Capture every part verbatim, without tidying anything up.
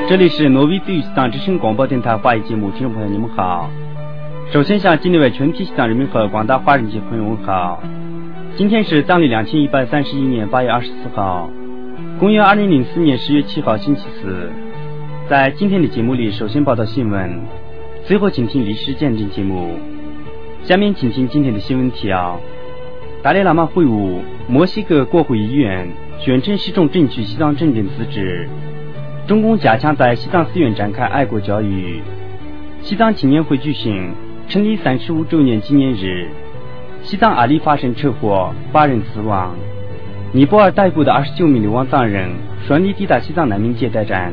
这里是挪威自语西藏之声广播电台华语节目，听众朋友你们好。首先向境内外全体西藏人民和广大华人界朋友问好。今天是藏历两千一百三十一年八月二十四号，公元二零零四年十月七号星期四。在今天的节目里，首先报道新闻，随后请听历史见证节目。下面请听今天的新闻提要：达赖喇嘛会晤墨西哥国会议员，宣称始终争取西藏真正自治。中共加强在西藏寺院展开爱国教育。西藏青年会举行成立三十五周年纪念日。西藏阿里发生车祸，八人死亡。尼泊尔逮捕的二十九名流亡藏人顺利抵达西藏难民接待站。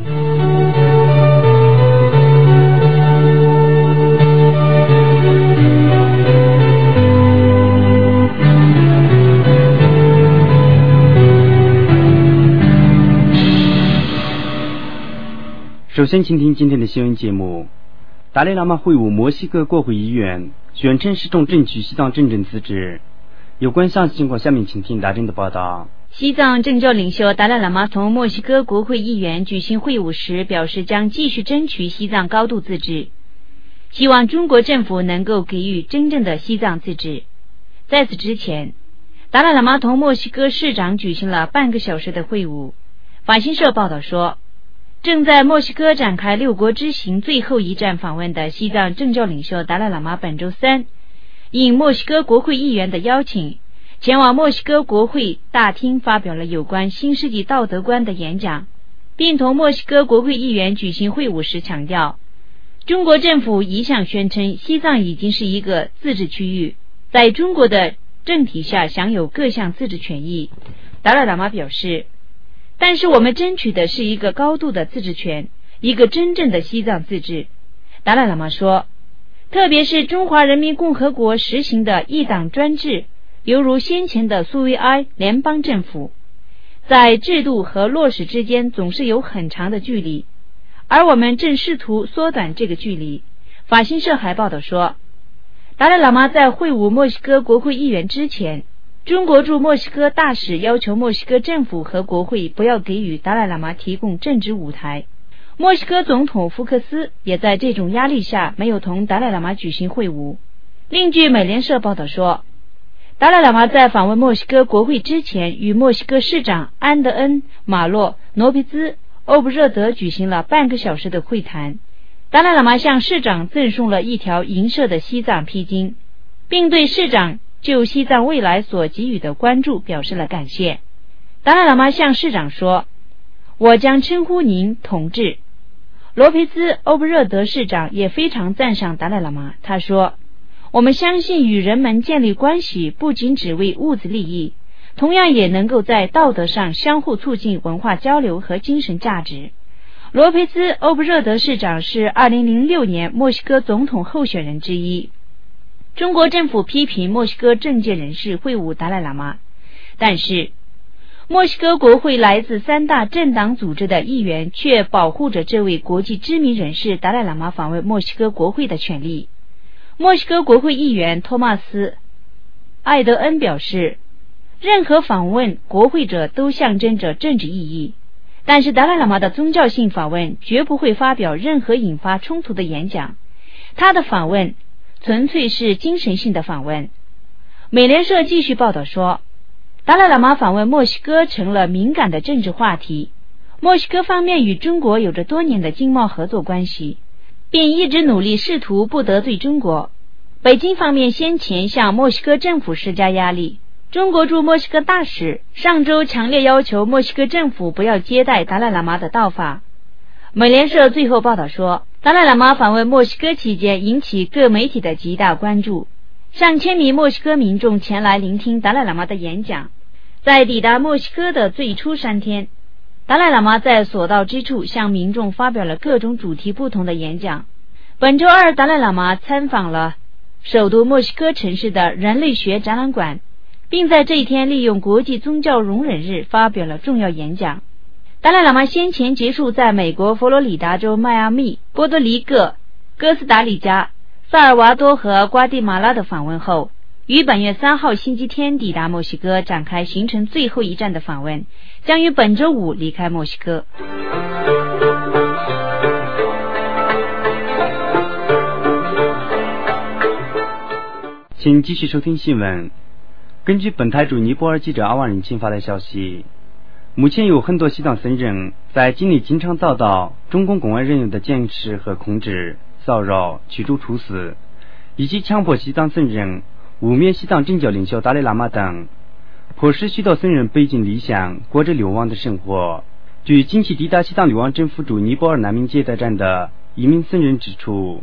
首先请听今天的新闻节目。达赖喇嘛会晤墨西哥国会议员，宣称始终争取西藏真正自治。有关详细情况，下面请听大真的报道。 西藏政教领袖达赖喇嘛同墨西哥国会议员举行会晤时表示，将继续争取西藏高度自治，希望中国政府能够给予真正的西藏自治。在此之前，达赖喇嘛同墨西哥市长举行了半个小时的会晤。法新社报道说，正在墨西哥展开六国之行最后一站访问的西藏政教领袖达赖喇嘛本周三应墨西哥国会议员的邀请，前往墨西哥国会大厅发表了有关新世纪道德观的演讲，并同墨西哥国会议员举行会晤时强调，中国政府一向宣称西藏已经是一个自治区域，在中国的政体下享有各项自治权益。达赖喇嘛表示，但是我们争取的是一个高度的自治权，一个真正的西藏自治。达赖喇嘛说，特别是中华人民共和国实行的一党专制，犹如先前的苏维埃联邦政府，在制度和落实之间总是有很长的距离，而我们正试图缩短这个距离。法新社还报道说，达赖喇嘛在会晤墨西哥国会议员之前，中国驻墨西哥大使要求墨西哥政府和国会不要给予达赖喇嘛提供政治舞台。墨西哥总统福克斯也在这种压力下没有同达赖喇嘛举行会晤。另据美联社报道说，达赖喇嘛在访问墨西哥国会之前，与墨西哥市长安德恩·马洛·罗皮兹·欧布热德举行了半个小时的会谈。达赖喇嘛向市长赠送了一条银色的西藏披巾，并对市长就西藏未来所给予的关注表示了感谢。达赖喇嘛向市长说，我将称呼您同志。罗培兹·欧布热德市长也非常赞赏达赖喇嘛，他说，我们相信与人们建立关系不仅只为物质利益，同样也能够在道德上相互促进文化交流和精神价值。罗培兹·欧布热德市长是二零零六年墨西哥总统候选人之一。中国政府批评墨西哥政界人士会晤达赖喇嘛，但是墨西哥国会来自三大政党组织的议员却保护着这位国际知名人士达赖喇嘛访问墨西哥国会的权利。墨西哥国会议员托马斯·艾德恩表示，任何访问国会者都象征着政治意义，但是达赖喇嘛的宗教性访问绝不会发表任何引发冲突的演讲，他的访问纯粹是精神性的访问。美联社继续报道说，达赖喇嘛访问墨西哥成了敏感的政治话题。墨西哥方面与中国有着多年的经贸合作关系，并一直努力试图不得罪中国。北京方面先前向墨西哥政府施加压力，中国驻墨西哥大使上周强烈要求墨西哥政府不要接待达赖喇嘛的到访。美联社最后报道说，达赖喇嘛访问墨西哥期间引起各媒体的极大关注，上千名墨西哥民众前来聆听达赖喇嘛的演讲。在抵达墨西哥的最初三天，达赖喇嘛在所到之处向民众发表了各种主题不同的演讲。本周二，达赖喇嘛参访了首都墨西哥城市的人类学展览馆，并在这一天利用国际宗教容忍日发表了重要演讲。达赖喇嘛先前结束在美国佛罗里达州迈阿密、波多黎各、哥斯达黎加、萨尔瓦多和瓜地马拉的访问后，于本月三号星期天抵达墨西哥，展开行程最后一站的访问，将于本周五离开墨西哥。 请继续收听新闻。根据本台驻尼泊尔记者阿万人亲发的消息，目前有很多西藏僧人在境内经常遭到中共公安人员的监视和控制、骚扰、驱逐处死，以及强迫西藏僧人污蔑西藏政教领袖达赖喇嘛等，迫使许多僧人背井离乡，过着流亡的生活。据近期抵达西藏流亡政府驻尼泊尔难民接待站的一名僧人指出，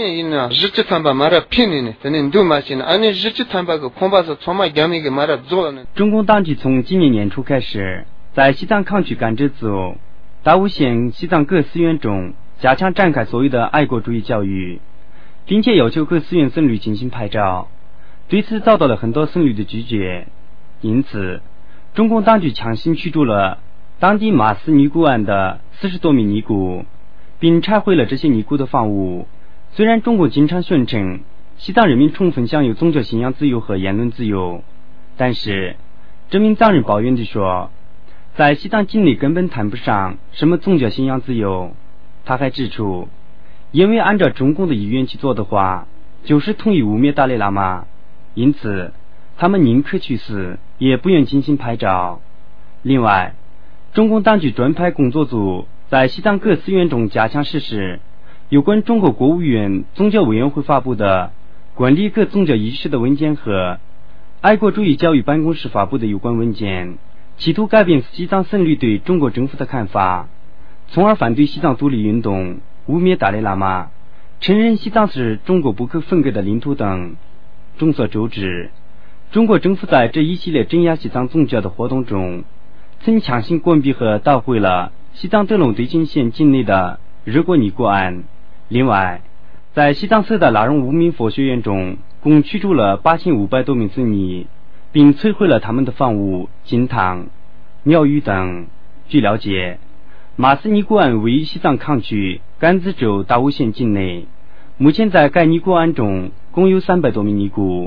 中共当局从今年年初开始，在西藏抗拒甘蔗族、达乌县西藏各寺院中加强展开所谓的爱国主义教育，并且要求各寺院僧侣进行拍照，对此遭到了很多僧侣的拒绝。因此，中共当局强行驱逐了当地马斯尼姑庵的四十多名尼姑，并拆毁了这些尼姑的房屋。虽然中国经常宣称西藏人民充分享有宗教信仰自由和言论自由，但是这名藏人抱怨地说，在西藏境内根本谈不上什么宗教信仰自由。他还指出，因为按照中共的意愿去做的话，就是同意污蔑达赖喇嘛，因此他们宁可去死，也不愿进行拍照。另外，中共当局专派工作组在西藏各寺院中加强实施有关中国国务院宗教委员会发布的管理各宗教仪式的文件和爱国主义教育办公室发布的有关文件，企图改变西藏僧侣对中国政府的看法，从而反对西藏独立运动，污蔑达赖喇嘛，承认西藏是中国不可分割的领土等。众所周知，中国政府在这一系列镇压西藏宗教的活动中，曾强行关闭和捣毁了西藏德隆堆金县境内的热国尼姑庵。另外，在西藏色达拉荣无名佛学院中，共驱逐了八千五百多名僧尼，并摧毁了他们的房屋、经堂、庙宇等。据了解，马斯尼姑庵位于西藏康区甘孜州达乌县境内，目前在该尼姑庵中共有三百多名尼姑。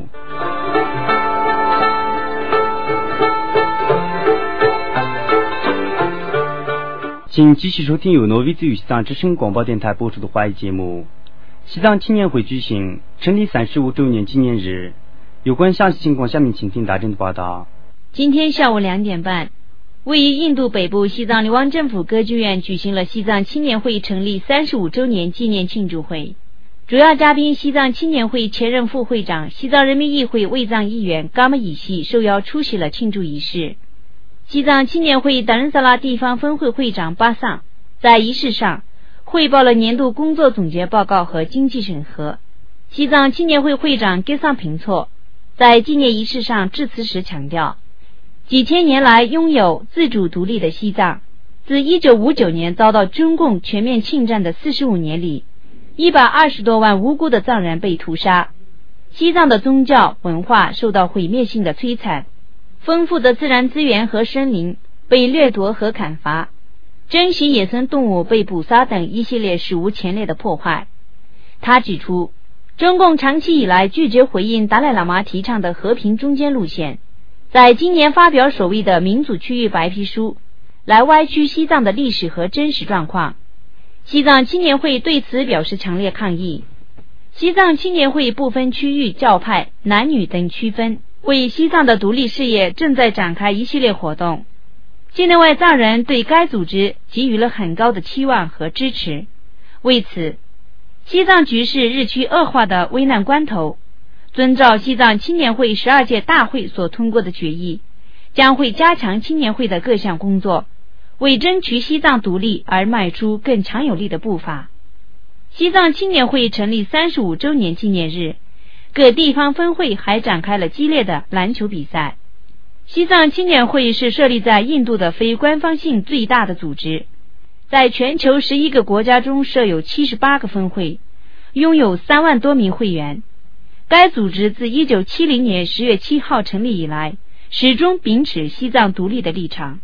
请继续收听由诺维兹与西藏之声广播电台播出的华语节目。西藏青年会举行成立三十五周年纪念日，有关详细情况，下面请听大正的报道。 今天下午两点半，位于印度北部西藏流亡政府歌剧院举行了西藏青年会成立三十五周年纪念庆祝会。主要嘉宾西藏青年会前任副会长、西藏人民议会卫藏议员噶玛以西受邀出席了庆祝仪式。西藏青年会达仁萨拉地方分会会长巴桑在仪式上汇报了年度工作总结报告和经济审核。西藏青年会会长给桑平措在纪念仪式上致辞时强调，几千年来拥有自主独立的西藏，自一九五九年遭到中共全面侵占的四十五年里，一百二十多万无辜的藏人被屠杀，西藏的宗教文化受到毁灭性的摧残，丰富的自然资源和森林被掠夺和砍伐，珍稀野生动物被捕杀等一系列史无前例的破坏。他指出，中共长期以来拒绝回应达赖喇嘛提倡的和平中间路线，在今年发表所谓的民主区域白皮书，来歪曲西藏的历史和真实状况。西藏青年会对此表示强烈抗议。西藏青年会不分区域、教派、男女等区分，为西藏的独立事业正在展开一系列活动。境内外藏人对该组织给予了很高的期望和支持。为此，西藏局势日趋恶化的危难关头，遵照西藏青年会十二届大会所通过的决议，将会加强青年会的各项工作，为争取西藏独立而迈出更强有力的步伐。西藏青年会成立三十五周年纪念日，各地方分会还展开了激烈的篮球比赛。西藏青年会是设立在印度的非官方性最大的组织，在全球十一个国家中设有七十八个分会，拥有三万多名会员。该组织自一九七零年十月七号成立以来，始终秉持西藏独立的立场。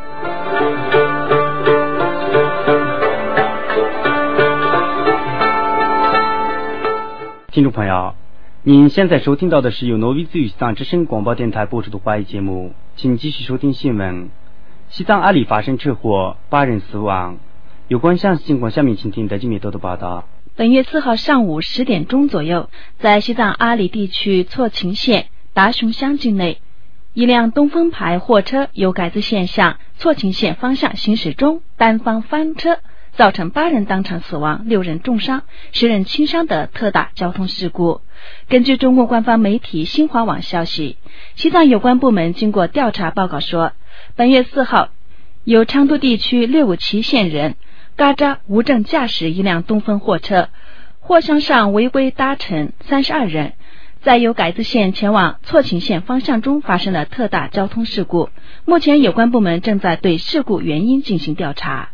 听众朋友，您现在收听到的是由挪威自由西藏之声广播电台播出的华语节目，请继续收听新闻。西藏阿里发生车祸，八人死亡。有关详细情况，下面请听德基米多的报道。 本月四号上午十点钟左右，在西藏阿里地区错勤县达雄乡境内，一辆东风牌货车由改子县向错勤县方向行驶中单方翻车，造成八人当场死亡，六人重伤，十人轻伤的特大交通事故。根据中共官方媒体新华网消息，西藏有关部门经过调查报告说，本月四号由昌都地区略武旗县人嘎扎无证驾驶一辆东风货车，货箱上违规搭乘三十二人，在由改子县前往错勤县方向中发生了特大交通事故。目前有关部门正在对事故原因进行调查。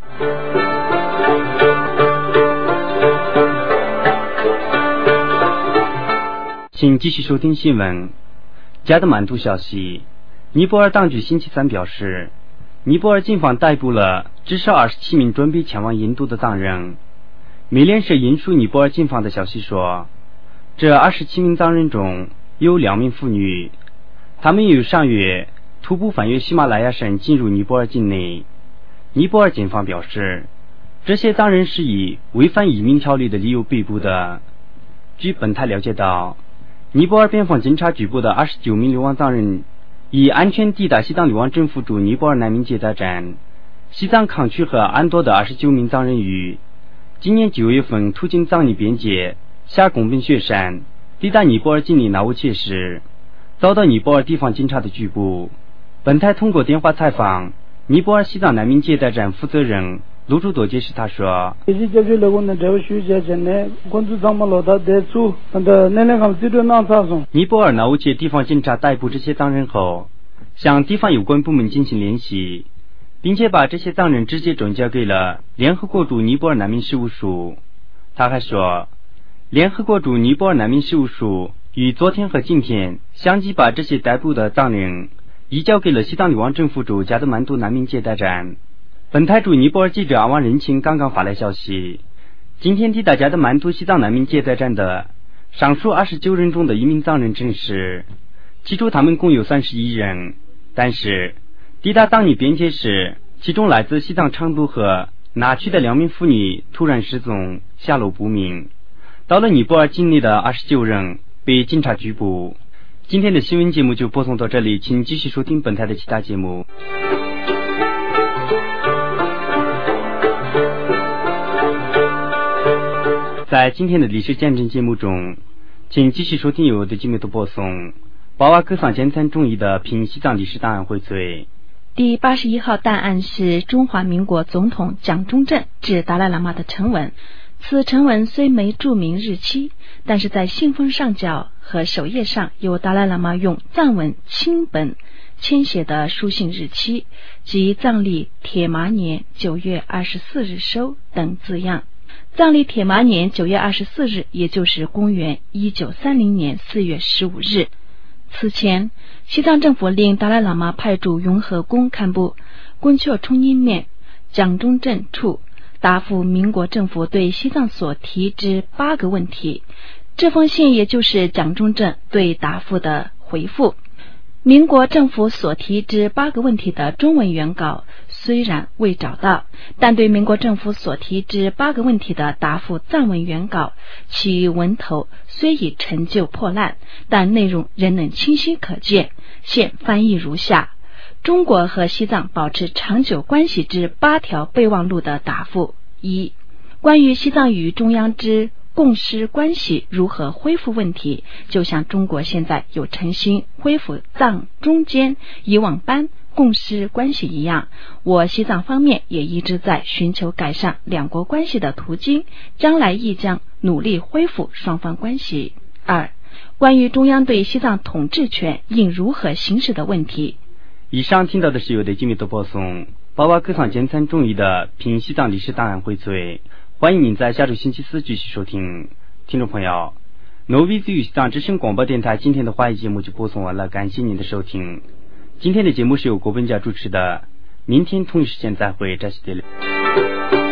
请继续收听新闻。加德满都消息，尼泊尔当局星期三表示，尼泊尔警方逮捕了至少二十七名准备前往印度的藏人。美联社引述尼泊尔警方的消息说，这二十七名藏人中有两名妇女，他们于上月徒步翻越喜马拉雅山进入尼泊尔境内。尼泊尔警方表示，这些藏人是以违反移民条例的理由被捕的。据本台了解到，尼泊尔边防警察拘捕的二十九名流亡藏人以安全抵达西藏流亡政府驻尼泊尔难民接待站。西藏康区和安多的二十九名藏人于今年九月份途经藏尼边界下贡本雪山，抵达尼泊尔境内纳乌切市，遭到尼泊尔地方警察的拘捕。本台通过电话采访尼泊尔西藏难民接待站负责人卢朱多解释，他说，尼泊尔纳乌切地方警察逮捕这些藏人后，向地方有关部门进行联系，并且把这些藏人直接转交给了联合国驻尼泊尔难民事务署。他还说，联合国驻尼泊尔难民事务署于昨天和今天相继把这些逮捕的藏人移交给了西藏流亡政府驻加德满都难民接待站。本台驻尼泊尔记者阿旺仁清刚刚发来消息，今天抵达加德满都西藏难民接待站的上述二十九人中的一名藏人证实，起初他们共有三十一人，但是抵达藏尼边界时，其中来自西藏昌都和那曲的两名妇女突然失踪，下落不明。到了尼泊尔境内的二十九人被警察拘捕。今天的新闻节目就播送到这里，请继续收听本台的其他节目。在今天的历史见证节目中，请继续收听由我的节目的播送，巴瓦克桑简餐中译的评西藏历史档案荟萃。 第八十一号档案是中华民国总统蒋中正致达赖喇嘛的呈文。此呈文虽没注明日期，但是在信封上角和首页上有达赖喇嘛用藏文亲本签写的书信日期，即藏历铁麻年九月二十四日收等字样。藏历铁麻年九月二十四日，也就是公元一九三零年四月十五日。此前，西藏政府令达赖喇嘛派驻永和宫堪布贡却冲音面蒋中正处答复民国政府对西藏所提之八个问题。这封信也就是蒋中正对答复的回复。民国政府所提之八个问题的中文原稿虽然未找到，但对民国政府所提之八个问题的答复藏文原稿，其文头虽已陈旧破烂，但内容仍能清晰可见。现翻译如下：中国和西藏保持长久关系之八条备忘录的答复。一、关于西藏与中央之共施关系如何恢复问题，就像中国现在有诚心恢复藏中间以往般共施关系一样，我西藏方面也一直在寻求改善两国关系的途径，将来亦将努力恢复双方关系。二、关于中央对西藏统治权应如何行使的问题。 以上听到的是由的节目的播送，巴瓦克桑简餐中译的评西藏历史档案荟萃。欢迎您在下周星期四继续收听。听众朋友，诺维兹语西藏之声广播电台今天的华语节目就播送完了，感谢您的收听。今天的节目是由国本家主持的，明天同一时间再会，扎西德勒。